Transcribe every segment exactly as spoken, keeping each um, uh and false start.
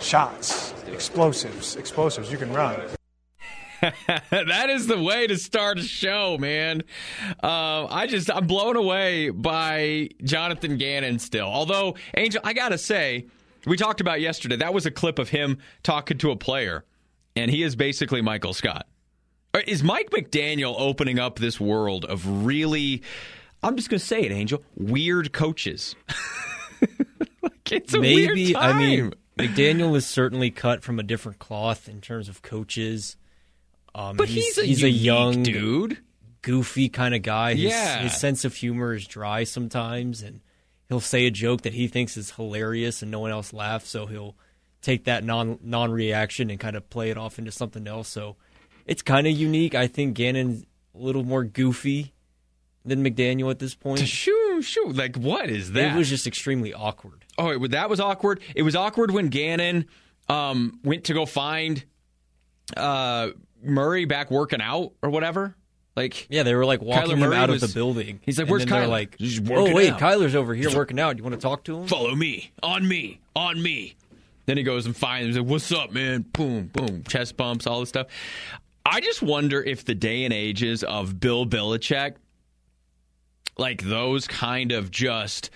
shots, explosives, explosives. You can run. That is the way to start a show, man. Uh, I just, I'm blown away by Jonathan Gannon still. Although, Angel, I got to say, we talked about yesterday, that was a clip of him talking to a player, and he is basically Michael Scott. Is Mike McDaniel opening up this world of really, I'm just going to say it, Angel, weird coaches? Like, it's a Maybe, weird time. I mean, McDaniel is certainly cut from a different cloth in terms of coaches. Um, but he's, he's, a, he's a young, dude, goofy kind of guy. His, yeah. his sense of humor is dry sometimes, and he'll say a joke that he thinks is hilarious and no one else laughs, so he'll take that non, non-reaction and kind of play it off into something else. So it's kind of unique. I think Gannon's a little more goofy than McDaniel at this point. Shoo, shoo. Like, what is that? It was just extremely awkward. Oh, it, that was awkward. It was awkward when Gannon um, went to go find uh, Murray back working out or whatever. Like, yeah, they were like walking Kyler him Murray out was, of the building. He's like, and "Where's then they're Kyler?" Like, He's oh wait, out. Kyler's over here working out. You want to talk to him? Follow me, on me, on me. Then he goes and finds him. He's like, "What's up, man?" Boom, boom, chest bumps, all this stuff. I just wonder if the day and ages of Bill Belichick, like those kind of just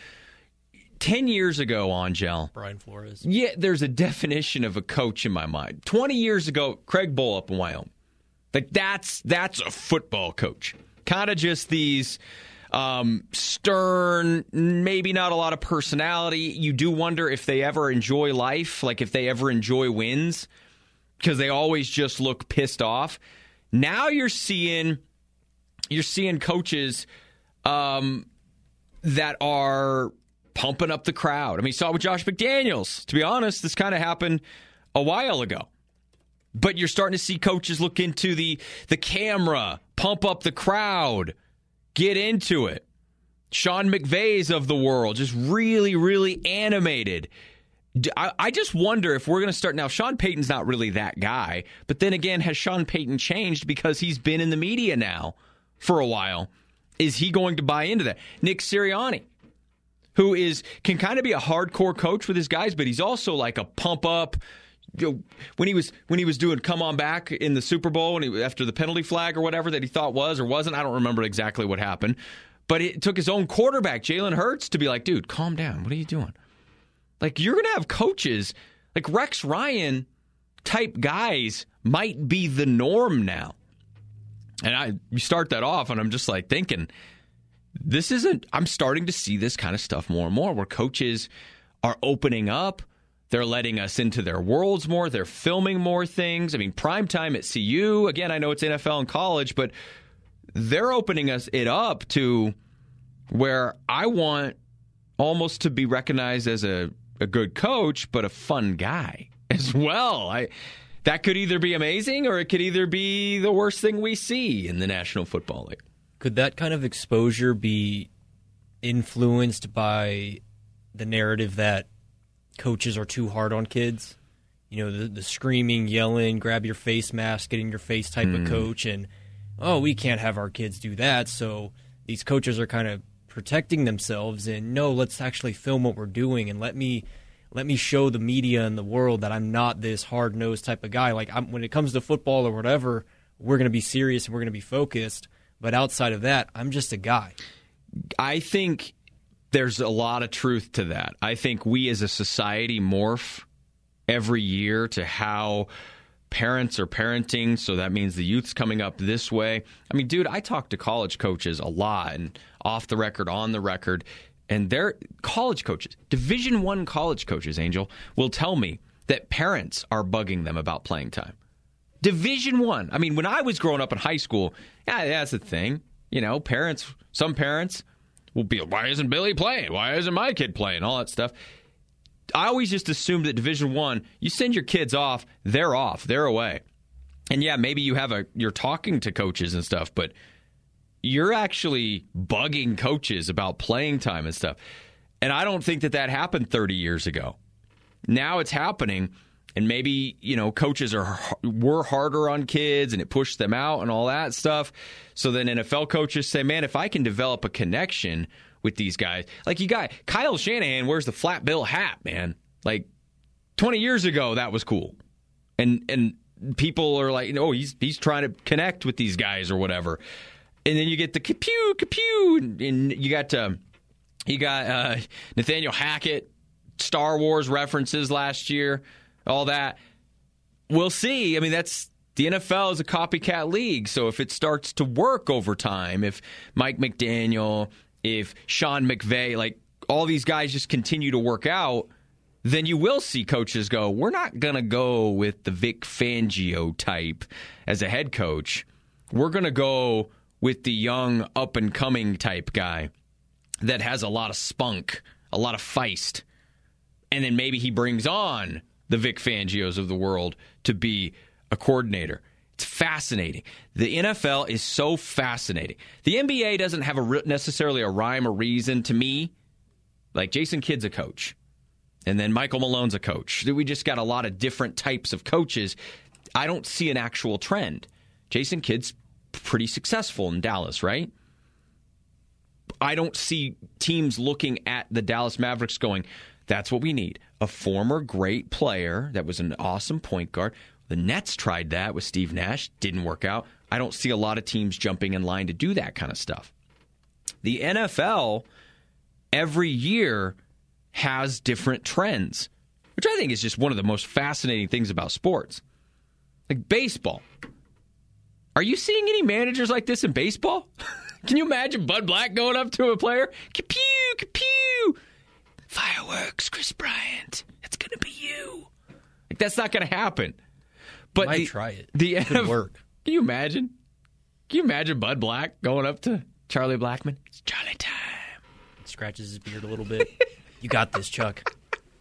ten years ago, Angel. Brian Flores. Yeah, there's a definition of a coach in my mind. twenty years ago, Craig Bull up in Wyoming. Like, that's that's a football coach. Kind of just these um, stern, maybe not a lot of personality. You do wonder if they ever enjoy life, like if they ever enjoy wins, because they always just look pissed off. Now you're seeing you're seeing coaches um, that are pumping up the crowd. I mean, you saw it with Josh McDaniels. To be honest, this kind of happened a while ago. But you're starting to see coaches look into the, the camera, pump up the crowd, get into it. Sean McVay's of the world, just really, really animated. I, I just wonder if we're going to start now. Sean Payton's not really that guy. But then again, has Sean Payton changed because he's been in the media now for a while? Is he going to buy into that? Nick Sirianni, who is can kind of be a hardcore coach with his guys, but he's also like a pump up. You know, when he was when he was doing come on back in the Super Bowl when he, after the penalty flag or whatever that he thought was or wasn't, I don't remember exactly what happened. But it took his own quarterback, Jalen Hurts, to be like, dude, calm down. What are you doing? Like, you're going to have coaches like Rex Ryan type guys might be the norm now. And I you start that off, and I'm just like thinking, this isn't. I'm starting to see this kind of stuff more and more, where coaches are opening up. They're letting us into their worlds more. They're filming more things. I mean, primetime at C U. Again, I know it's N F L and college, but they're opening us it up to where I want almost to be recognized as a, a good coach, but a fun guy as well. I that could either be amazing or it could either be the worst thing we see in the National Football League. Could that kind of exposure be influenced by the narrative that coaches are too hard on kids? You know, the, the screaming, yelling, grab your face mask, get in your face type mm. of coach, and, oh, we can't have our kids do that, so these coaches are kind of protecting themselves, and no, let's actually film what we're doing, and let me let me show the media and the world that I'm not this hard-nosed type of guy. Like, I'm, when it comes to football or whatever, we're going to be serious and we're going to be focused, but outside of that, I'm just a guy. I think there's a lot of truth to that. I think we as a society morph every year to how parents are parenting, so that means the youth's coming up this way. I mean, dude, I talk to college coaches a lot, and off the record, on the record, and they're college coaches, Division One college coaches, Angel, will tell me that parents are bugging them about playing time. Division One. I mean, when I was growing up in high school, yeah, that's the thing. You know, parents, some parents will be, why isn't Billy playing? Why isn't my kid playing? All that stuff. I always just assumed that Division One, you send your kids off, they're off, they're away. And yeah, maybe you have a you're talking to coaches and stuff, but you're actually bugging coaches about playing time and stuff. And I don't think that that happened thirty years ago. Now it's happening, and maybe, you know, coaches are were harder on kids and it pushed them out and all that stuff. So then N F L coaches say, man, if I can develop a connection with these guys, like you got Kyle Shanahan wears the flat bill hat, man. Like, twenty years ago, that was cool. And and people are like, oh, he's he's trying to connect with these guys or whatever. And then you get the kapew, kapew, and, and you got uh, you got uh, Nathaniel Hackett, Star Wars references last year, all that. We'll see. I mean, that's the N F L is a copycat league, so if it starts to work over time, if Mike McDaniel, if Sean McVay, like all these guys just continue to work out, then you will see coaches go, we're not going to go with the Vic Fangio type as a head coach. We're going to go with the young, up-and-coming type guy that has a lot of spunk, a lot of feist. And then maybe he brings on the Vic Fangios of the world to be a coordinator. It's fascinating. The N F L is so fascinating. The N B A doesn't have a necessarily a rhyme or reason to me. Like Jason Kidd's a coach. And then Michael Malone's a coach. We just got a lot of different types of coaches. I don't see an actual trend. Jason Kidd's pretty successful in Dallas, right? I don't see teams looking at the Dallas Mavericks going, that's what we need. A former great player that was an awesome point guard. The Nets tried that with Steve Nash. Didn't work out. I don't see a lot of teams jumping in line to do that kind of stuff. The N F L, every year, has different trends, which I think is just one of the most fascinating things about sports. Like baseball. Are you seeing any managers like this in baseball? Can you imagine Bud Black going up to a player? Kapew, kapew. Fireworks, Chris Bryant. It's going to be you. Like that's not going to happen. But might the, try it. The it could work. Can you imagine? Can you imagine Bud Black going up to Charlie Blackmon? It's Charlie time. Scratches his beard a little bit. You got this, Chuck.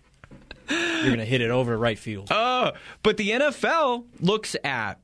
You're going to hit it over to right field. Oh, but the N F L looks at,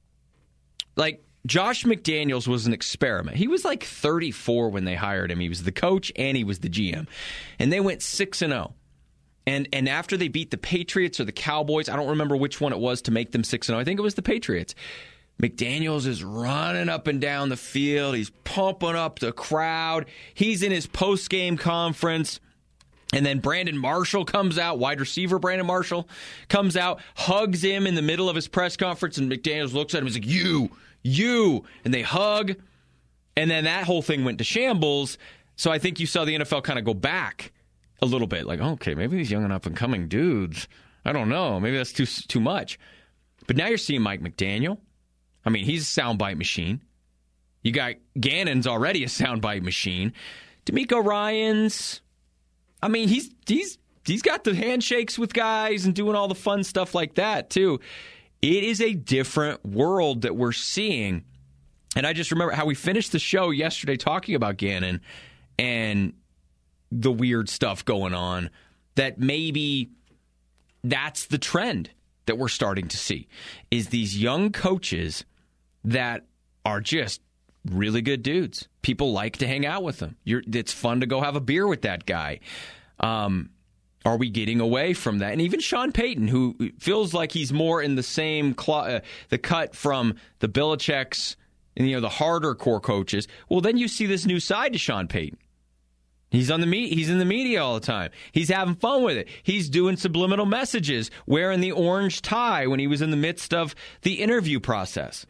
like, Josh McDaniels was an experiment. He was like thirty-four when they hired him. He was the coach and he was the G M. And they went six and oh. And and after they beat the Patriots or the Cowboys, I don't remember which one it was to make them six and oh. I think it was the Patriots. McDaniels is running up and down the field. He's pumping up the crowd. He's in his post-game conference. And then Brandon Marshall comes out, wide receiver Brandon Marshall comes out, hugs him in the middle of his press conference, and McDaniels looks at him and is like, you, you. And they hug. And then that whole thing went to shambles. So I think you saw the N F L kind of go back a little bit. Like, okay, maybe these young and up-and-coming dudes, I don't know. Maybe that's too too much. But now you're seeing Mike McDaniel. I mean, he's a soundbite machine. You got Gannon's already a soundbite machine. D'Amico Ryans, I mean, he's he's he's got the handshakes with guys and doing all the fun stuff like that, too. It is a different world that we're seeing. And I just remember how we finished the show yesterday talking about Gannon and the weird stuff going on, that maybe that's the trend that we're starting to see, is these young coaches that are just really good dudes. People like to hang out with them. You're, it's fun to go have a beer with that guy. Um, are we getting away from that? And even Sean Payton, who feels like he's more in the same cl- uh, the cut from the Belichick's and, you know, the harder core coaches. Well, then you see this new side to Sean Payton. He's on the me- He's in the media all the time. He's having fun with it. He's doing subliminal messages, wearing the orange tie when he was in the midst of the interview process.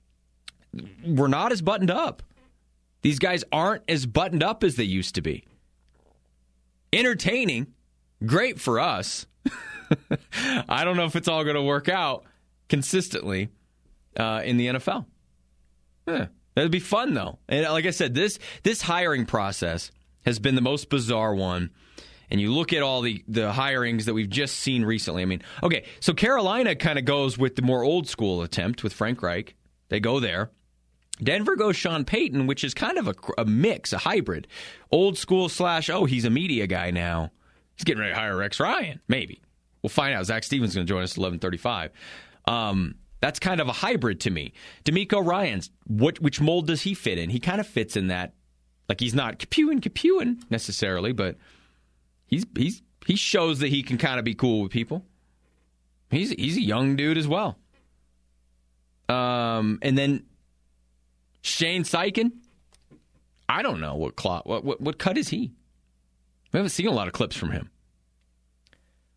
We're not as buttoned up. These guys aren't as buttoned up as they used to be. Entertaining, great for us. I don't know if it's all going to work out consistently uh, in the N F L. Yeah, that'd be fun, though. And like I said, this this hiring process has been the most bizarre one. And you look at all the, the hirings that we've just seen recently. I mean, okay, so Carolina kind of goes with the more old school attempt with Frank Reich. They go there. Denver goes Sean Payton, which is kind of a, a mix, a hybrid. Old school slash, oh, he's a media guy now. He's getting ready to hire Rex Ryan. Maybe. We'll find out. Zach Stevens is going to join us at eleven thirty-five. Um, that's kind of a hybrid to me. D'Amico Ryans, what, which mold does he fit in? He kind of fits in that. Like, he's not Capewing, Capewing necessarily, but he's he's he shows that he can kind of be cool with people. He's he's a young dude as well. Um, and then Shane Steichen, I don't know what cloth, what, what what cut is he? We haven't seen a lot of clips from him.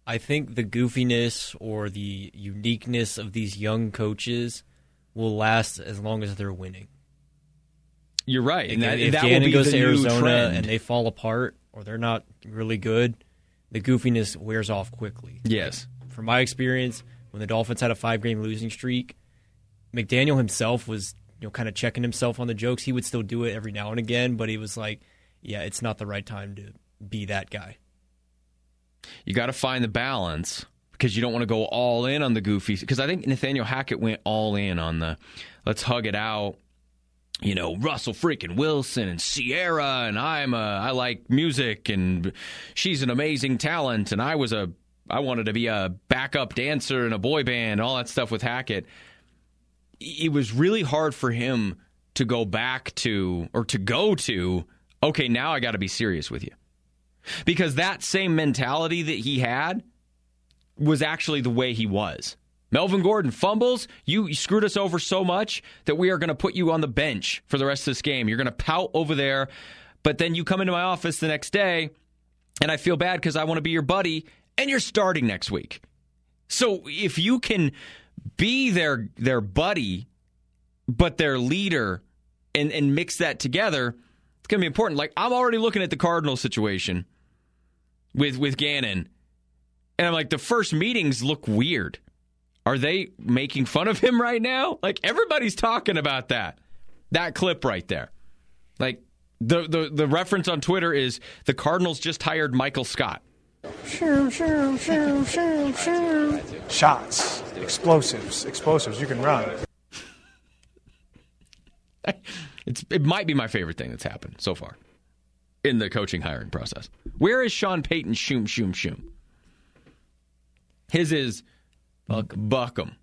I think the goofiness or the uniqueness of these young coaches will last as long as they're winning. You're right. If, And that, if that will Gannon be goes the to new Arizona trend. and they fall apart or they're not really good, the goofiness wears off quickly. Yes. From my experience, when the Dolphins had a five-game losing streak, McDaniel himself was, you know, kind of checking himself on the jokes. He would still do it every now and again, but he was like, yeah, it's not the right time to be that guy. You got to find the balance because you don't want to go all in on the goofy. Because I think Nathaniel Hackett went all in on the let's hug it out. You know, Russell freaking Wilson and Sierra, and I'm a, I like music, and she's an amazing talent, and I was a I wanted to be a backup dancer in a boy band, all that stuff with Hackett. It was really hard for him to go back to, or to go to, okay, now I got to be serious with you. Because that same mentality that he had was actually the way he was. Melvin Gordon fumbles, you, you screwed us over so much that we are going to put you on the bench for the rest of this game. You're going to pout over there, but then you come into my office the next day, and I feel bad because I want to be your buddy, and you're starting next week. So if you can be their their buddy, but their leader, and, and mix that together, it's going to be important. Like, I'm already looking at the Cardinals situation with, with Gannon, and I'm like, the first meetings look weird. Are they making fun of him right now? Like, everybody's talking about that. That clip right there. Like, the, the, the reference on Twitter is the Cardinals just hired Michael Scott. Shoo, shoo, shoo, shoo, shoo. Shots, explosives, explosives. You can run. It's it might be my favorite thing that's happened so far in the coaching hiring process. Where is Sean Payton? Shoom, shoom, shoom. His is Buck, Buckham.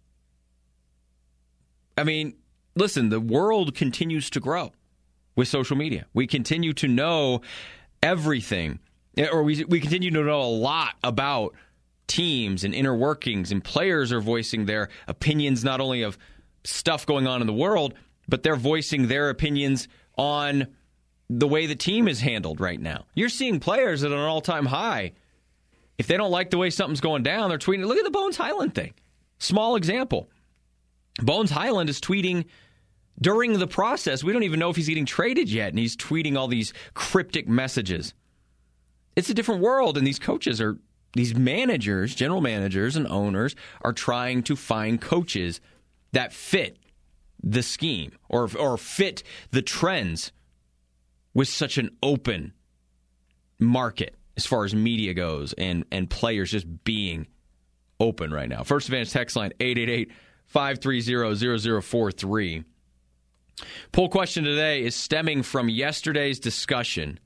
I mean, listen, the world continues to grow with social media. We continue to know everything. Or we we continue to know a lot about teams and inner workings, and players are voicing their opinions not only of stuff going on in the world, but they're voicing their opinions on the way the team is handled right now. You're seeing players at an all-time high. If they don't like the way something's going down, they're tweeting. Look at the Bones Highland thing. Small example. Bones Highland is tweeting during the process. We don't even know if he's getting traded yet, and he's tweeting all these cryptic messages. It's a different world, and these coaches are, these managers, general managers and owners are trying to find coaches that fit the scheme or or fit the trends with such an open market as far as media goes and, and players just being open right now. First Advantage text line eight eight eight, five three zero, zero zero four three. Poll question today is stemming from yesterday's discussion.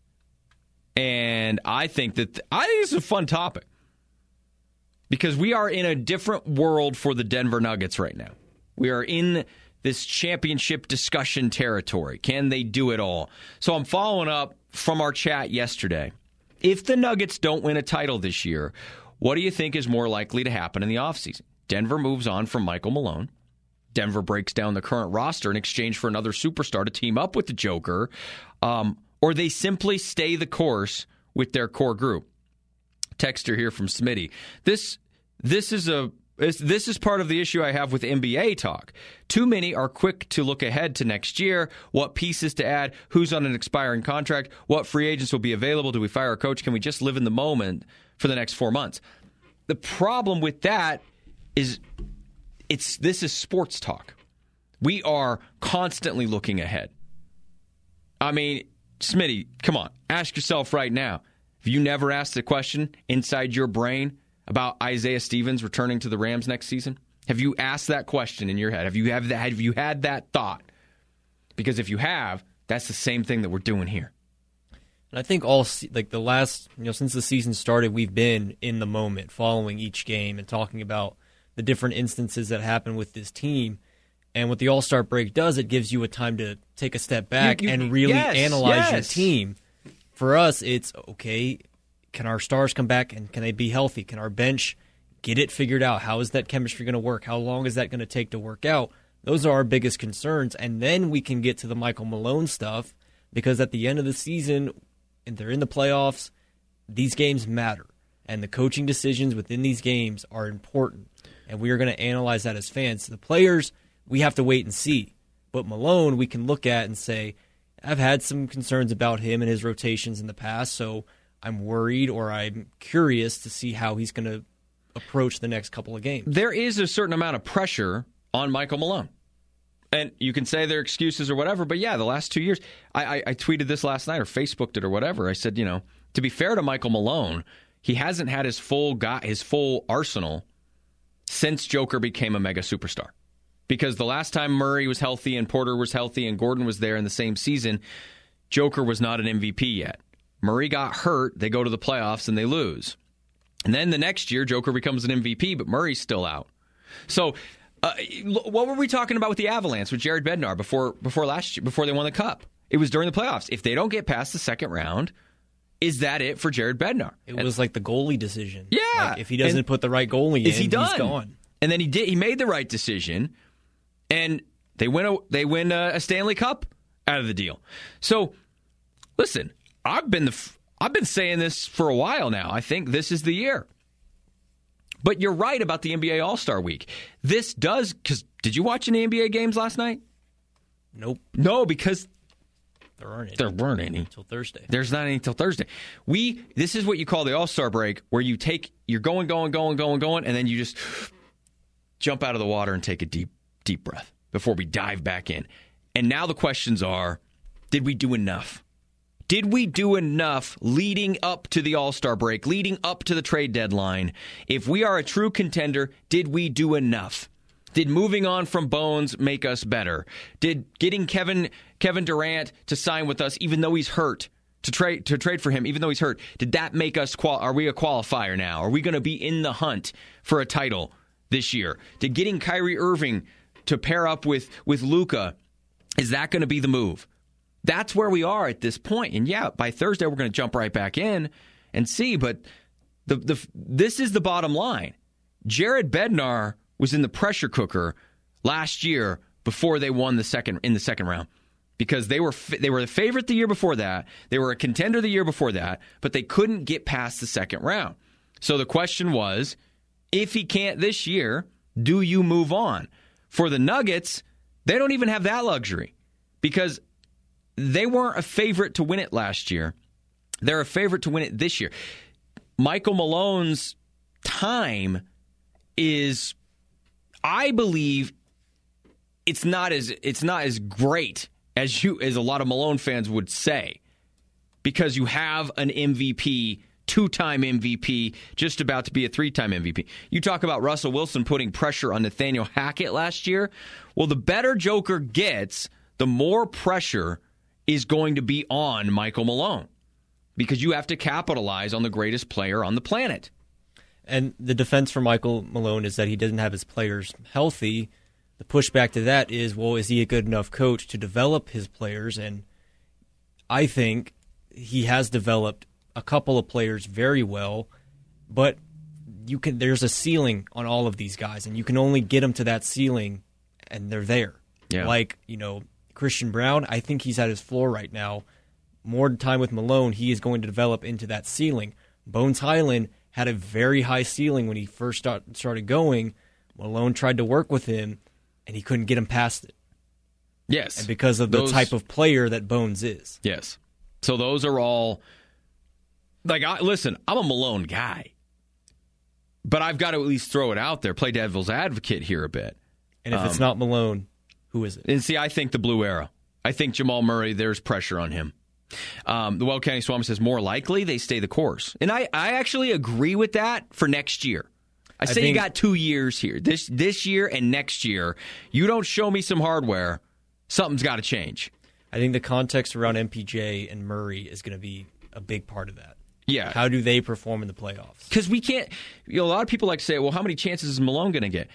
And I think that I think it's a fun topic because we are in a different world for the Denver Nuggets right now. We are in this championship discussion territory. Can they do it all? So I'm following up from our chat yesterday. If the Nuggets don't win a title this year, what do you think is more likely to happen in the offseason? Denver moves on from Michael Malone. Denver breaks down the current roster in exchange for another superstar to team up with the Joker. Um, or they simply stay the course with their core group. Texter here from Smitty. This this is a this is part of the issue I have with N B A talk. Too many are quick to look ahead to next year, what pieces to add, who's on an expiring contract, what free agents will be available, do we fire a coach, can we just live in the moment for the next four months? The problem with that is it's this is sports talk. We are constantly looking ahead. I mean, Smitty, come on, ask yourself right now. Have you never asked the question inside your brain about Isaiah Stevens returning to the Rams next season? Have you asked that question in your head? Have you have that, have you had that thought? Because if you have, that's the same thing that we're doing here. And I think all like the last, you know, since the season started, we've been in the moment, following each game and talking about the different instances that happen with this team. And what the All-Star break does, it gives you a time to take a step back you, you, and really yes, analyze yes. your team. For us, it's, okay, can our stars come back and can they be healthy? Can our bench get it figured out? How is that chemistry going to work? How long is that going to take to work out? Those are our biggest concerns. And then we can get to the Michael Malone stuff because at the end of the season, and they're in the playoffs, these games matter. And the coaching decisions within these games are important. And we are going to analyze that as fans. The players, we have to wait and see. But Malone, we can look at and say, I've had some concerns about him and his rotations in the past, so I'm worried or I'm curious to see how he's going to approach the next couple of games. There is a certain amount of pressure on Michael Malone. And you can say they're excuses or whatever, but yeah, the last two years, I, I, I tweeted this last night or Facebooked it or whatever. I said, you know, to be fair to Michael Malone, he hasn't had his full got his full arsenal since Joker became a mega superstar. Because the last time Murray was healthy and Porter was healthy and Gordon was there in the same season, Joker was not an M V P yet. Murray got hurt, they go to the playoffs and they lose. And then the next year, Joker becomes an M V P, but Murray's still out. So, uh, what were we talking about with the Avalanche with Jared Bednar before before last year, before they won the Cup? It was during the playoffs. If they don't get past the second round, is that it for Jared Bednar? It and, was like the goalie decision. Yeah. Like if he doesn't put the right goalie is in, he done? he's gone. And then he did. He made the right decision, and they win a, they win a, a Stanley Cup out of the deal. So, listen, I've been the I've been saying this for a while now. I think this is the year. But you're right about the N B A All-Star Week. This does, because did you watch any N B A games last night? Nope. No, because there aren't any. There weren't any. Until Thursday. There's not any until Thursday. We, this is what you call the All-Star break, where you take, you're going, going, going, going, going, and then you just jump out of the water and take a deep, deep breath before we dive back in. And now the questions are, did we do enough? Did we do enough leading up to the All-Star break, leading up to the trade deadline? If we are a true contender, did we do enough? Did moving on from Bones make us better? Did getting Kevin Kevin Durant to sign with us, even though he's hurt, to trade to trade for him, even though he's hurt, did that make us qual? Are we a qualifier now? Are we going to be in the hunt for a title this year? Did getting Kyrie Irving to pair up with with Luka, is that going to be the move? That's where we are at this point. And yeah, by Thursday, we're going to jump right back in and see. But the the this is the bottom line. Jared Bednar was in the pressure cooker last year before they won the second in the second round, because they were they were the favorite the year before that. They were a contender the year before that, but they couldn't get past the second round. So the question was, if he can't this year, do you move on? For the Nuggets, they don't even have that luxury, because they weren't a favorite to win it last year. They're a favorite to win it this year. Michael Malone's time is, I believe, it's not as it's not as great as you as a lot of Malone fans would say, because you have an M V P, two-time M V P, just about to be a three-time M V P. You talk about Russell Wilson putting pressure on Nathaniel Hackett last year. Well, the better Joker gets, the more pressure is going to be on Michael Malone, because you have to capitalize on the greatest player on the planet. And the defense for Michael Malone is that he doesn't have his players healthy. The pushback to that is, well, is he a good enough coach to develop his players? And I think he has developed a couple of players very well, but you can there's a ceiling on all of these guys, and you can only get them to that ceiling, and they're there. Yeah. Like, you know, Christian Brown, I think he's at his floor right now. More time with Malone, he is going to develop into that ceiling. Bones Hyland had a very high ceiling when he first start, started going. Malone tried to work with him, and he couldn't get him past it. Yes. And because of the those, type of player that Bones is. Yes. So those are all, like, I, listen, I'm a Malone guy, but I've got to at least throw it out there, play devil's advocate here a bit. And if um, it's not Malone, who is it? And see, I think the blue era. I think Jamal Murray, there's pressure on him. Um, the Weld County Swami says more likely they stay the course. And I, I actually agree with that for next year. I say I think, you got two years here. This this year and next year. You don't show me some hardware, something's got to change. I think the context around M P J and Murray is going to be a big part of that. Yeah. How do they perform in the playoffs? Because we can't, you know, a lot of people like to say, well, how many chances is Malone going to get?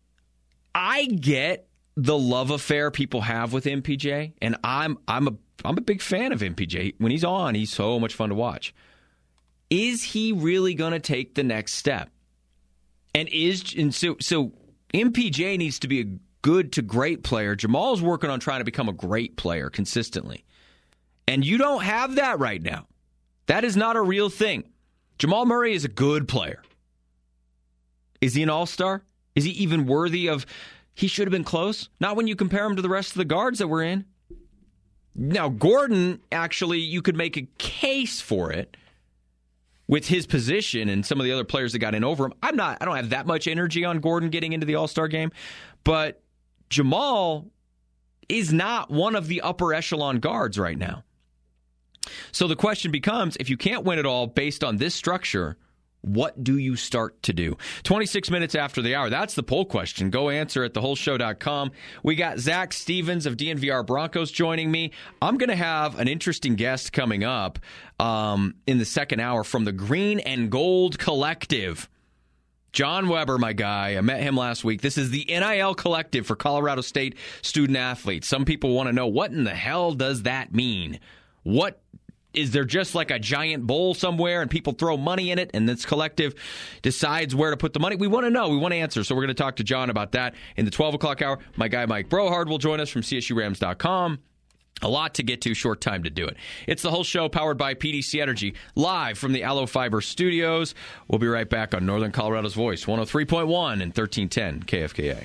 I get the love affair people have with M P J, and I'm I'm a I'm a big fan of M P J. When he's on, he's so much fun to watch. Is he really going to take the next step? And is and so so M P J needs to be a good to great player. Jamal's working on trying to become a great player consistently. And you don't have that right now. That is not a real thing. Jamal Murray is a good player. Is he an all-star? Is he even worthy of... He should have been close. Not when you compare him to the rest of the guards that we're in. Now, Gordon, actually, you could make a case for it with his position and some of the other players that got in over him. I'm not, I don't have that much energy on Gordon getting into the All-Star game, but Jamal is not one of the upper echelon guards right now. So the question becomes, if you can't win it all based on this structure, what do you start to do? twenty-six minutes after the hour. That's the poll question. Go answer at the whole show dot com. We got Zach Stevens of D N V R Broncos joining me. I'm going to have an interesting guest coming up um, in the second hour from the Green and Gold Collective. John Weber, my guy. I met him last week. This is the N I L Collective for Colorado State student athletes. Some people want to know, what in the hell does that mean? What is there just like a giant bowl somewhere and people throw money in it and this collective decides where to put the money? We want to know. We want to answer. So we're going to talk to John about that in the twelve o'clock hour. My guy Mike Brohard will join us from C S U Rams dot com. A lot to get to, short time to do it. It's the whole show powered by P D C Energy, live from the Allo Fiber studios. We'll be right back on Northern Colorado's Voice, one oh three point one and thirteen ten K F K A.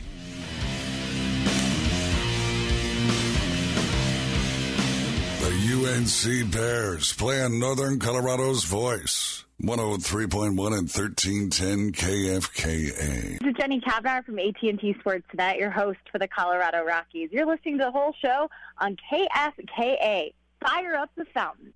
U N C Bears playing Northern Colorado's Voice, one oh three point one and thirteen ten K F K A. This is Jenny Kavnar from A T and T Sports Net, your host for the Colorado Rockies. You're listening to the whole show on K F K A. Fire up the fountain.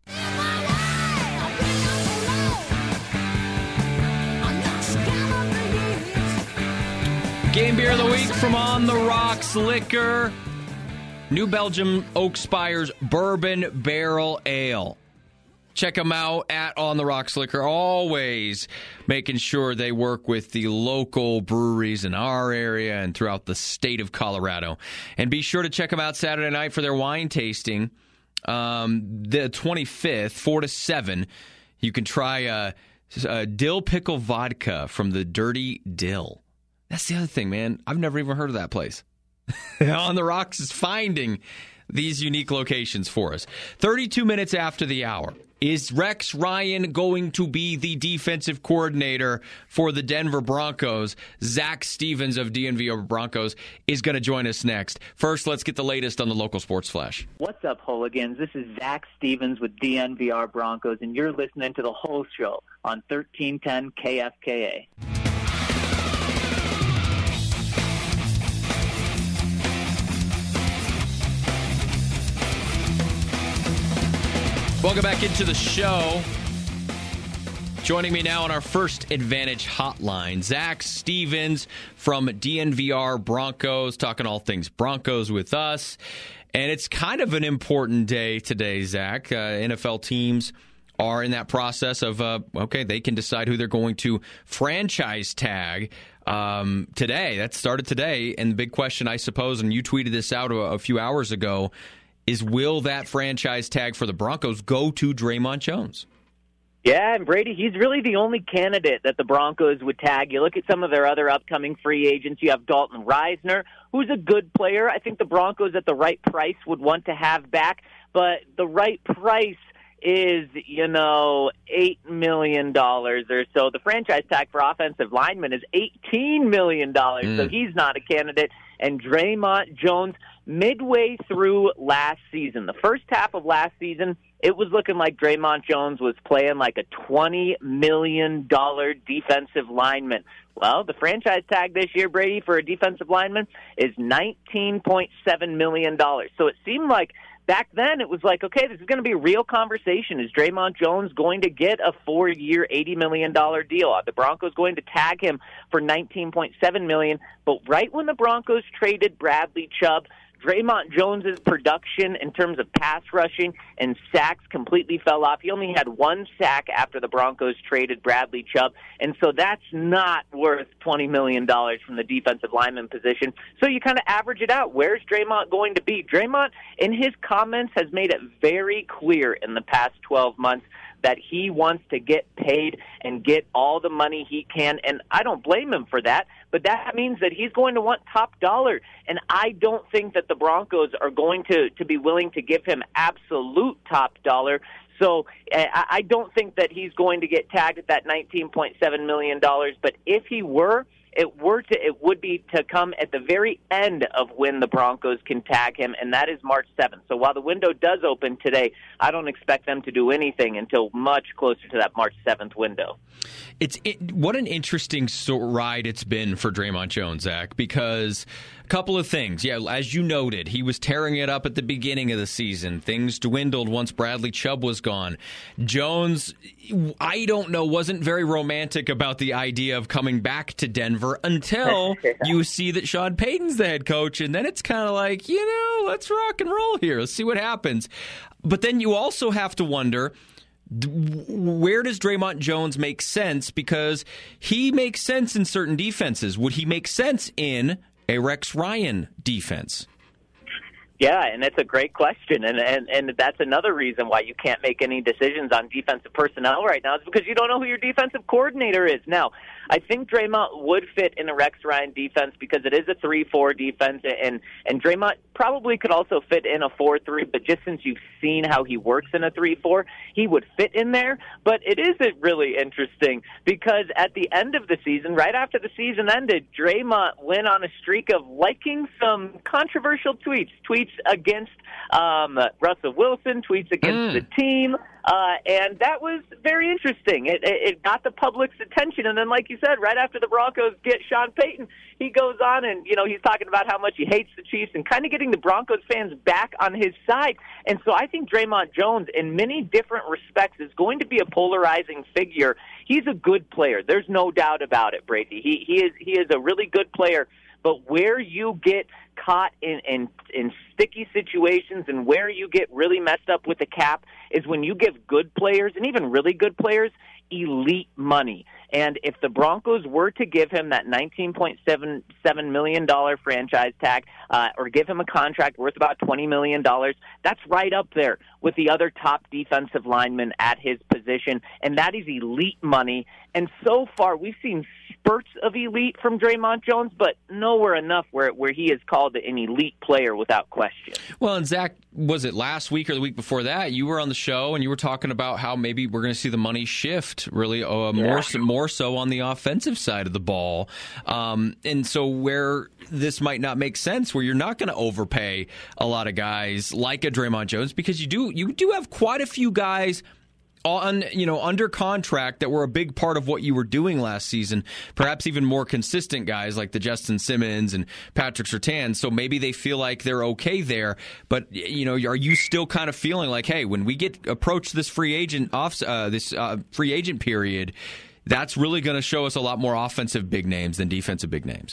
Game beer of the week from On the Rocks Liquor. New Belgium Oak Spires Bourbon Barrel Ale. Check them out at On the Rocks Liquor. Always making sure they work with the local breweries in our area and throughout the state of Colorado. And be sure to check them out Saturday night for their wine tasting. Um, the twenty-fifth, four to seven. You can try a, a dill pickle vodka from the Dirty Dill. That's the other thing, man. I've never even heard of that place. On the Rocks is finding these unique locations for us. thirty-two minutes after the hour. Is Rex Ryan going to be the defensive coordinator for the Denver Broncos? Zach Stevens of D N V R Broncos is going to join us next. First, let's get the latest on the local sports flash. What's up, hooligans? This is Zach Stevens with D N V R Broncos, and you're listening to the whole show on thirteen ten K F K A. Welcome back into the show. Joining me now on our First Advantage hotline, Zach Stevens from D N V R Broncos, talking all things Broncos with us. And it's kind of an important day today, Zach. Uh, N F L teams are in that process of, uh, okay, they can decide who they're going to franchise tag um, today. That started today. And the big question, I suppose, and you tweeted this out a, a few hours ago, is will that franchise tag for the Broncos go to Draymond Jones? Yeah, and Brady, he's really the only candidate that the Broncos would tag. You look at some of their other upcoming free agents. You have Dalton Reisner, who's a good player. I think the Broncos at the right price would want to have back, but the right price is, you know, eight million dollars or so. The franchise tag for offensive linemen is eighteen million dollars, mm. so he's not a candidate. And Draymond Jones, midway through last season, the first half of last season, it was looking like Draymond Jones was playing like a twenty million dollars defensive lineman. Well, the franchise tag this year, Brady, for a defensive lineman is nineteen point seven million dollars. So it seemed like back then it was like, okay, this is going to be a real conversation. Is Draymond Jones going to get a four-year, eighty million dollars deal? Are the Broncos going to tag him for nineteen point seven million dollars? But right when the Broncos traded Bradley Chubb, Draymond Jones's production in terms of pass rushing and sacks completely fell off. He only had one sack after the Broncos traded Bradley Chubb, and so that's not worth twenty million dollars from the defensive lineman position. So you kind of average it out. Where's Draymond going to be? Draymond, in his comments, has made it very clear in the past twelve months that he wants to get paid and get all the money he can, and I don't blame him for that, but that means that he's going to want top dollar, and I don't think that the Broncos are going to, to be willing to give him absolute top dollar. So I, I don't think that he's going to get tagged at that nineteen point seven million dollars. But if he were, it were to, it would be to come at the very end of when the Broncos can tag him, and that is March seventh. So while the window does open today, I don't expect them to do anything until much closer to that March seventh window. It's it, what an interesting so- ride it's been for Draymond Jones, Zach, because a couple of things. Yeah, as you noted, he was tearing it up at the beginning of the season. Things dwindled once Bradley Chubb was gone. Jones, I don't know, wasn't very romantic about the idea of coming back to Denver until you see that Sean Payton's the head coach, and then it's kind of like, you know, let's rock and roll here. Let's see what happens. But then you also have to wonder, where does Draymond Jones make sense? Because he makes sense in certain defenses. Would he make sense in a Rex Ryan defense? Yeah, and it's a great question, and, and and that's another reason why you can't make any decisions on defensive personnel right now, is because you don't know who your defensive coordinator is. Now, I think Draymond would fit in a Rex Ryan defense because it is a three four defense, and, and Draymond probably could also fit in a four three, but just since you've seen how he works in a three four, he would fit in there. But it is really interesting because at the end of the season, right after the season ended, Draymond went on a streak of liking some controversial tweets, tweets against um, Russell Wilson, tweets against mm. the team, uh, and that was very interesting. It, it, it got the public's attention, and then, like you said, right after the Broncos get Sean Payton, he goes on and, you know, he's talking about how much he hates the Chiefs and kind of getting the Broncos fans back on his side. And so I think Draymond Jones, in many different respects, is going to be a polarizing figure. He's a good player. There's no doubt about it, Brady. He, he is he is a really good player. But where you get caught in, in in sticky situations and where you get really messed up with the cap is when you give good players, and even really good players, elite money. And if the Broncos were to give him that nineteen point seven seven million dollars franchise tag, uh, or give him a contract worth about twenty million dollars, that's right up there with the other top defensive linemen at his position, and that is elite money. And so far, we've seen spurts of elite from Draymond Jones, but nowhere enough where where he is called an elite player without question. Well, and Zach, was it last week or the week before that? You were on the show and you were talking about how maybe we're going to see the money shift really uh, yeah. more so, more so on the offensive side of the ball, um, and so where this might not make sense, where you're not going to overpay a lot of guys like a Draymond Jones, because you do you do have quite a few guys on, you know, under contract that were a big part of what you were doing last season, perhaps even more consistent guys like the Justin Simmons and Patrick Surtain. So maybe they feel like they're okay there. But, you know, are you still kind of feeling like, hey, when we get approach this free agent off uh, this uh, free agent period, that's really going to show us a lot more offensive big names than defensive big names?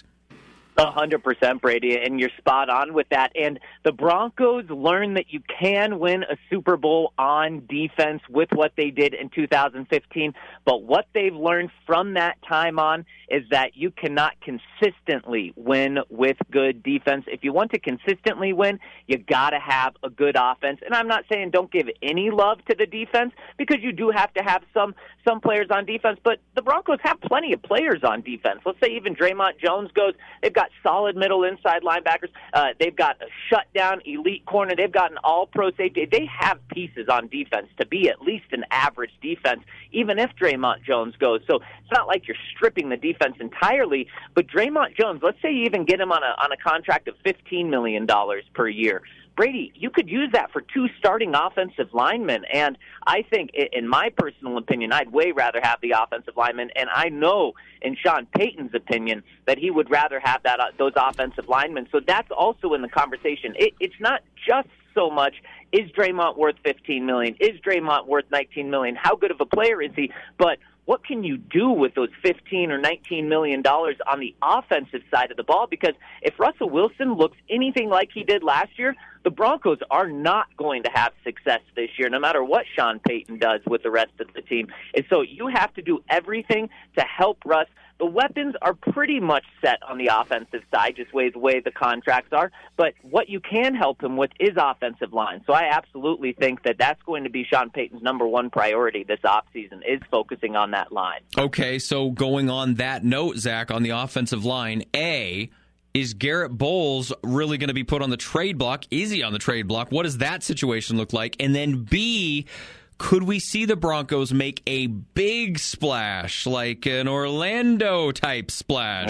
A hundred percent, Brady, and you're spot on with that. And the Broncos learned that you can win a Super Bowl on defense with what they did in two thousand fifteen. But what they've learned from that time on is that you cannot consistently win with good defense. If you want to consistently win, you got to have a good offense. And I'm not saying don't give any love to the defense, because you do have to have some some players on defense. But the Broncos have plenty of players on defense. Let's say even Draymond Jones goes, they've got solid middle inside linebackers. Uh, they've got a shutdown elite corner. They've got an all-pro safety. They have pieces on defense to be at least an average defense, even if Draymond Jones goes. So it's not like you're stripping the defense entirely. But Draymond Jones, let's say you even get him on a on a contract of fifteen million dollars per year. Brady, you could use that for two starting offensive linemen, and I think, in my personal opinion, I'd way rather have the offensive linemen, and I know, in Sean Payton's opinion, that he would rather have that uh, those offensive linemen. So that's also in the conversation. It, it's not just so much, is Draymond worth fifteen million dollars? Is Draymond worth nineteen million dollars? How good of a player is he? But what can you do with those fifteen or nineteen million dollars on the offensive side of the ball? Because if Russell Wilson looks anything like he did last year, the Broncos are not going to have success this year, no matter what Sean Payton does with the rest of the team. And so you have to do everything to help Russ. The weapons are pretty much set on the offensive side, just way the way the contracts are. But what you can help him with is offensive line. So I absolutely think that that's going to be Sean Payton's number one priority this offseason, is focusing on that line. Okay, so going on that note, Zach, on the offensive line, A, is Garrett Bowles really going to be put on the trade block? Is he on the trade block? What does that situation look like? And then B, Could we see the Broncos make a big splash, like an Orlando-type splash?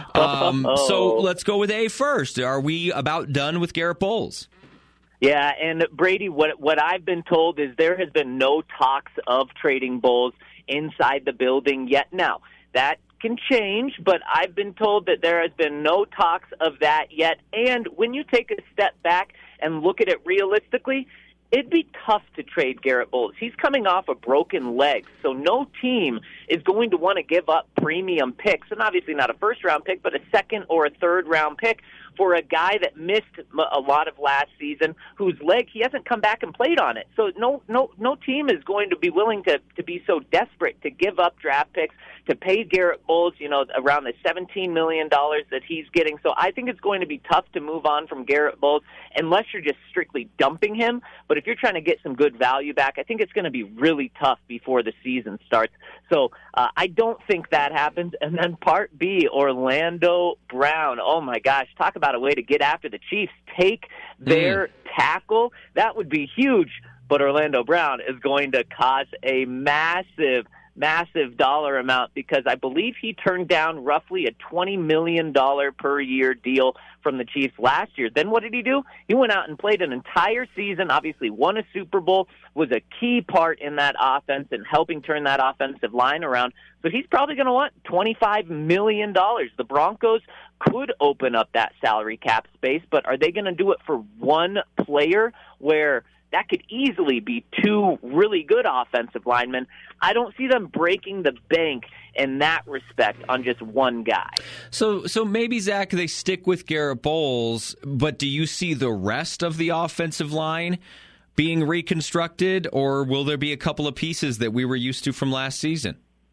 um, so let's go with A first. Are we about done with Garrett Bowles? Yeah, and Brady, what what I've been told is there has been no talks of trading Bowles inside the building yet. Now, that can change, but I've been told that there has been no talks of that yet. And when you take a step back and look at it realistically, it'd be tough to trade Garrett Bowles. He's coming off a broken leg, so no team is going to want to give up premium picks, and obviously not a first-round pick, but a second or a third-round pick for a guy that missed a lot of last season, whose leg he hasn't come back and played on it. So no, no, no team is going to be willing to to be so desperate to give up draft picks to pay Garrett Bowles, you know, around the seventeen million dollars that he's getting. So I think it's going to be tough to move on from Garrett Bowles unless you're just strictly dumping him. But if you're trying to get some good value back, I think it's going to be really tough before the season starts. So uh, I don't think that happens. And then part B, Orlando Brown. Oh, my gosh, talk about a way to get after the Chiefs. Take their mm. tackle. That would be huge. But Orlando Brown is going to cause a massive massive dollar amount because I believe he turned down roughly a twenty million dollars per year deal from the Chiefs last year. Then what did he do? He went out and played an entire season, obviously won a Super Bowl, was a key part in that offense and helping turn that offensive line around. So he's probably going to want twenty-five million dollars. The Broncos could open up that salary cap space, but are they going to do it for one player where that could easily be two really good offensive linemen? I don't see them breaking the bank in that respect on just one guy. So so maybe, Zach, they stick with Garrett Bowles, but do you see the rest of the offensive line being reconstructed, or will there be a couple of pieces that we were used to from last season?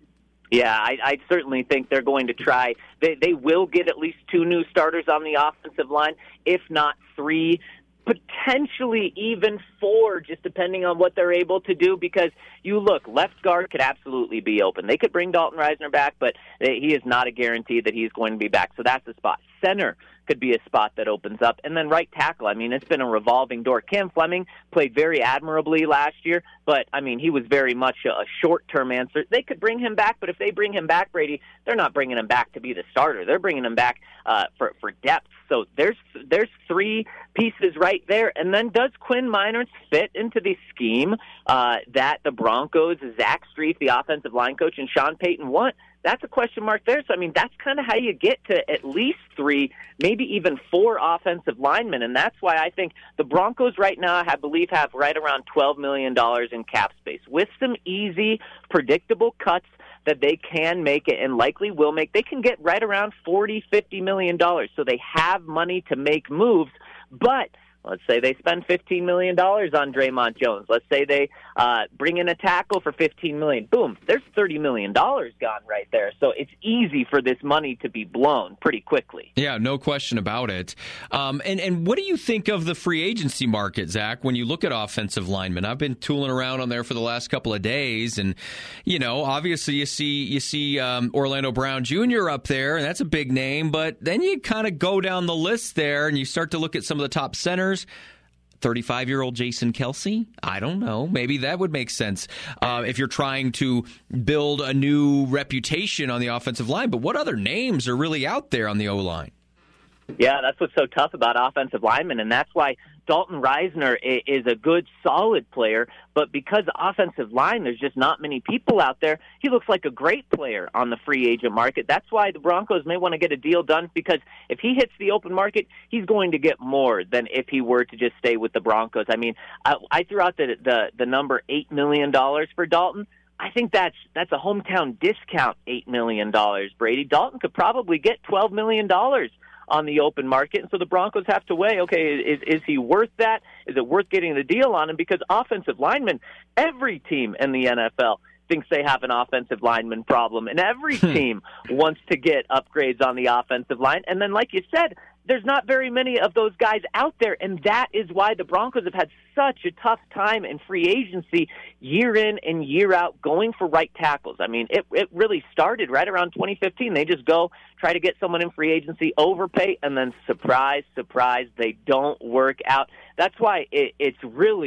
Yeah, I, I certainly think they're going to try. They, they will get at least two new starters on the offensive line, if not three, potentially even four, just depending on what they're able to do, because you look, left guard could absolutely be open. They could bring Dalton Risner back, but he is not a guarantee that he's going to be back, so that's a spot. Center could be a spot that opens up. And then right tackle, I mean, it's been a revolving door. Cam Fleming played very admirably last year, but, I mean, he was very much a, a short-term answer. They could bring him back, but if they bring him back, Brady, they're not bringing him back to be the starter. They're bringing him back uh, for, for depth. So there's there's three pieces right there. And then does Quinn Meinerz fit into the scheme uh, that the Broncos, Zach Strief, the offensive line coach, and Sean Payton want? That's a question mark there. So, I mean, that's kind of how you get to at least three, maybe even four offensive linemen. And that's why I think the Broncos right now, I believe, have right around twelve million dollars in cap space. With some easy, predictable cuts that they can make it and likely will make, they can get right around forty, fifty million dollars. So they have money to make moves, but let's say they spend fifteen million dollars on Draymond Jones. Let's say they uh, bring in a tackle for fifteen million dollars. Boom, there's thirty million dollars gone right there. So it's easy for this money to be blown pretty quickly. Yeah, no question about it. Um, and, and what do you think of the free agency market, Zach, when you look at offensive linemen? I've been tooling around on there for the last couple of days, and, you know, obviously you see you see um, Orlando Brown Junior up there, and that's a big name, but then you kind of go down the list there, and you start to look at some of the top centers. thirty-five-year-old Jason Kelce? I don't know. Maybe that would make sense uh, if you're trying to build a new reputation on the offensive line. But what other names are really out there on the O-line? Yeah, that's what's so tough about offensive linemen, and that's why Dalton Risner is a good, solid player, but because offensive line, there's just not many people out there, he looks like a great player on the free agent market. That's why the Broncos may want to get a deal done, because if he hits the open market, he's going to get more than if he were to just stay with the Broncos. I mean, I, I threw out the, the, the number eight million dollars for Dalton. I think that's that's a hometown discount, eight million dollars, Brady. Dalton could probably get twelve million dollars on the open market, and so the Broncos have to weigh, okay, is is he worth that? Is it worth getting the deal on him? Because offensive linemen, every team in the N F L thinks they have an offensive lineman problem, and every team wants to get upgrades on the offensive line. And then, like you said, there's not very many of those guys out there, and that is why the Broncos have had such a tough time in free agency year in and year out going for right tackles. I mean, it it really started right around twenty fifteen. They just go try to get someone in free agency, overpay, and then surprise, surprise, they don't work out. That's why it, it's really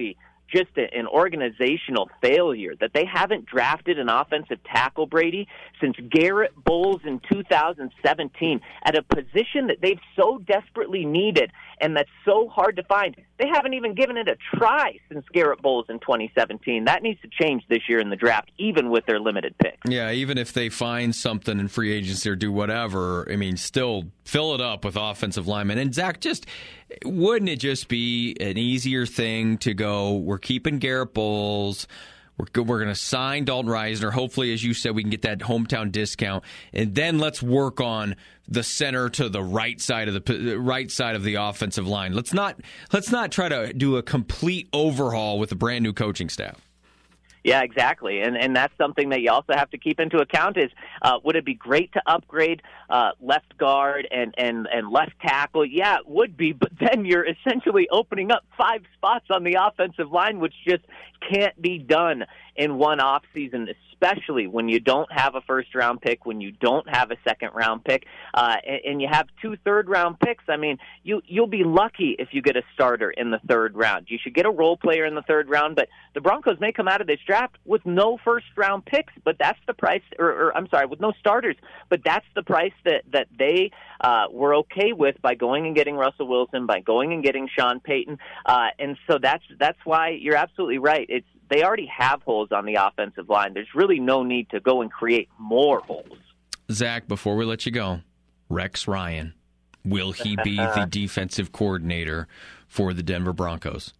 just a, an organizational failure that they haven't drafted an offensive tackle, Brady, since Garrett Bowles in two thousand seventeen at a position that they've so desperately needed and that's so hard to find. They haven't even given it a try since Garrett Bowles in twenty seventeen. That needs to change this year in the draft, even with their limited picks. Yeah, even if they find something in free agency or do whatever, I mean, still fill it up with offensive linemen. And Zach, just wouldn't it just be an easier thing to go, we're keeping Garrett Bowles, we're, we're going to sign Dalton Risner. Hopefully, as you said, we can get that hometown discount, and then let's work on the center to the right side of the right side of the offensive line. Let's not let's not try to do a complete overhaul with a brand new coaching staff. Yeah, exactly. And and that's something that you also have to keep into account is, uh, would it be great to upgrade uh, left guard and, and, and left tackle? Yeah, it would be, but then you're essentially opening up five spots on the offensive line, which just can't be done in one offseason, especially when you don't have a first-round pick, when you don't have a second-round pick, uh, and, and you have two third-round picks. I mean, you, you'll be lucky if you get a starter in the third round. You should get a role player in the third round, but the Broncos may come out of this draft with no first-round picks, but that's the price, or, or I'm sorry, with no starters, but that's the price that, that they uh, were okay with by going and getting Russell Wilson, by going and getting Sean Payton, uh, and so that's that's why you're absolutely right. It's They already have holes on the offensive line. There's really no need to go and create more holes. Zach, before we let you go, Rex Ryan, will he be the defensive coordinator for the Denver Broncos?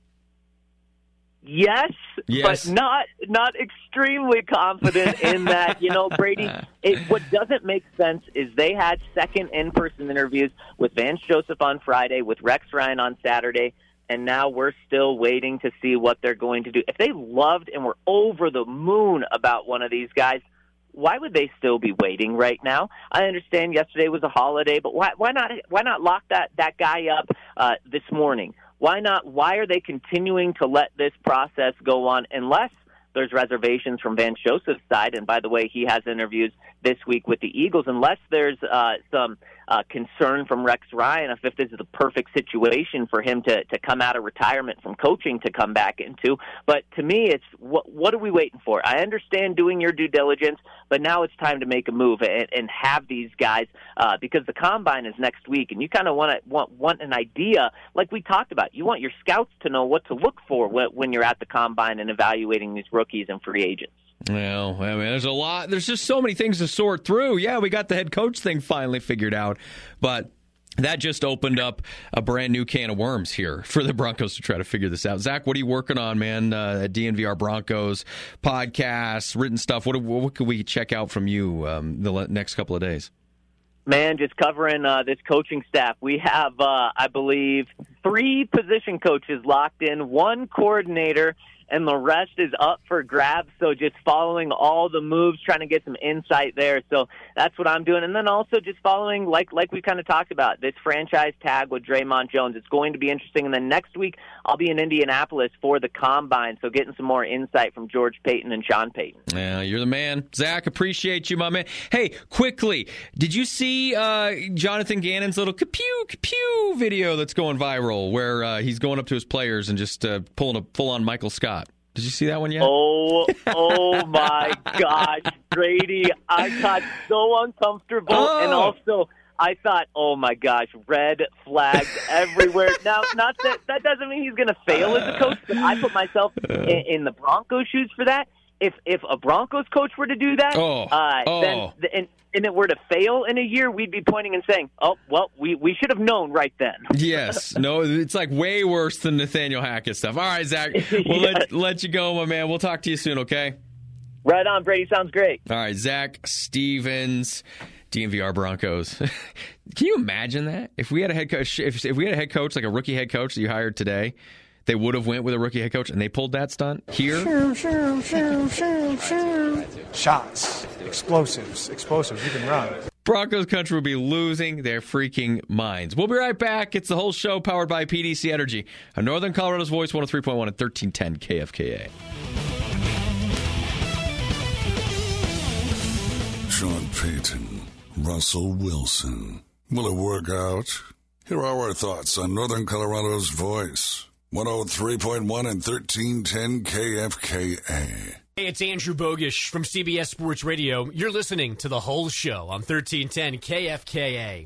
Yes, yes. but not not extremely confident in that. You know, Brady, it, what doesn't make sense is they had second in-person interviews with Vance Joseph on Friday, with Rex Ryan on Saturday, and now we're still waiting to see what they're going to do. If they loved and were over the moon about one of these guys, why would they still be waiting right now? I understand yesterday was a holiday, but why why not why not lock that, that guy up uh, this morning? Why not? Why are they continuing to let this process go on unless there's reservations from Vance Joseph's side? And by the way, he has interviews this week with the Eagles. Unless there's uh, some uh, concern from Rex Ryan if this is the perfect situation for him to, to come out of retirement from coaching to come back into. But to me, it's what, what are we waiting for? I understand doing your due diligence, but now it's time to make a move and, and have these guys uh, because the combine is next week, and you kind of want to want want an idea, like we talked about. You want your scouts to know what to look for when, when you're at the combine and evaluating these rookies and free agents. Well, I mean, there's a lot. There's just so many things to sort through. Yeah, we got the head coach thing finally figured out, but that just opened up a brand new can of worms here for the Broncos to try to figure this out. Zach, what are you working on, man? Uh, at D N V R Broncos, podcasts, written stuff. What what can we check out from you um, the next couple of days? Man, just covering uh, this coaching staff. We have, uh, I believe, three position coaches locked in, one coordinator, and the rest is up for grabs. So just following all the moves, trying to get some insight there. So that's what I'm doing. And then also just following, like like we kind of talked about, this franchise tag with Draymond Jones. It's going to be interesting. And then next week, I'll be in Indianapolis for the Combine, so getting some more insight from George Payton and Sean Payton. Yeah, you're the man. Zach, appreciate you, my man. Hey, quickly, did you see uh, Jonathan Gannon's little kapew, kapew video that's going viral where uh, he's going up to his players and just uh, pulling a full-on Michael Scott? Did you see that one yet? Oh, oh my gosh, Brady. I got so uncomfortable. Oh. And also, I thought, oh my gosh, red flags everywhere. Now, not that that doesn't mean he's going to fail as a coach, but I put myself in, in the Broncos' shoes for that. If if a Broncos coach were to do that, oh. Uh, oh. then and, and it were to fail in a year, we'd be pointing and saying, oh, well, we, we should have known right then. Yes. No, it's like way worse than Nathaniel Hackett stuff. All right, Zach, we'll yes. let, let you go, my man. We'll talk to you soon, okay? Right on, Brady. Sounds great. All right, Zach Stevens, D N V R Broncos. Can you imagine that? If we had a head coach, if, if we had a head coach, like a rookie head coach that you hired today, they would have went with a rookie head coach, and they pulled that stunt here. Shots, explosives, explosives. You can run. Broncos country will be losing their freaking minds. We'll be right back. It's the whole show powered by P D C Energy. On Northern Colorado's Voice, one oh three point one and thirteen ten K F K A. Sean Payton, Russell Wilson. Will it work out? Here are our thoughts on Northern Colorado's Voice. one oh three point one and thirteen ten K F K A. Hey, it's Andrew Bogish from C B S Sports Radio. You're listening to The Whole Show on thirteen ten K F K A.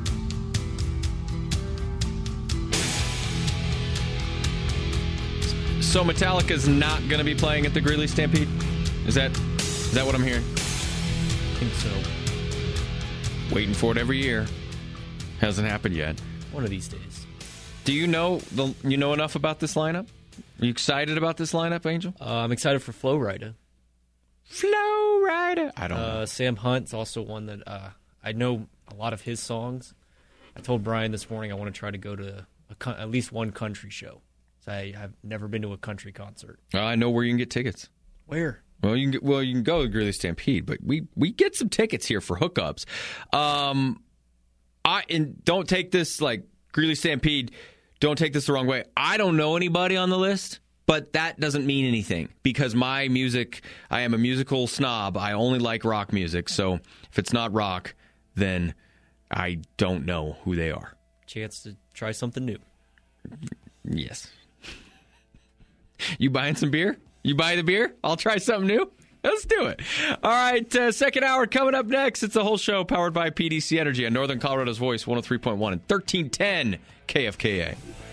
So Metallica's not going to be playing at the Greeley Stampede? Is that is that what I'm hearing? I think so. Waiting for it every year. Hasn't happened yet. One of these days. Do you know the you know enough about this lineup? Are you excited about this lineup, Angel? Uh, I'm excited for Flow Rida. Flow Rider. I don't know. Uh, Sam Hunt's also one that uh, I know a lot of his songs. I told Brian this morning I want to try to go to a, co- at least one country show. So I have never been to a country concert. Uh, I know where you can get tickets. Where? Well, you can get, well you can go to Greeley Stampede, but we, we get some tickets here for hookups. Um, I and don't take this like Greeley Stampede. Don't take this the wrong way. I don't know anybody on the list, but that doesn't mean anything because my music, I am a musical snob. I only like rock music. So if it's not rock, then I don't know who they are. Chance to try something new. Yes. You buying some beer? You buy the beer? I'll try something new. Let's do it. All right, uh, second hour coming up next. It's the Whole Show powered by P D C Energy on Northern Colorado's Voice, one oh three point one and thirteen ten K F K A.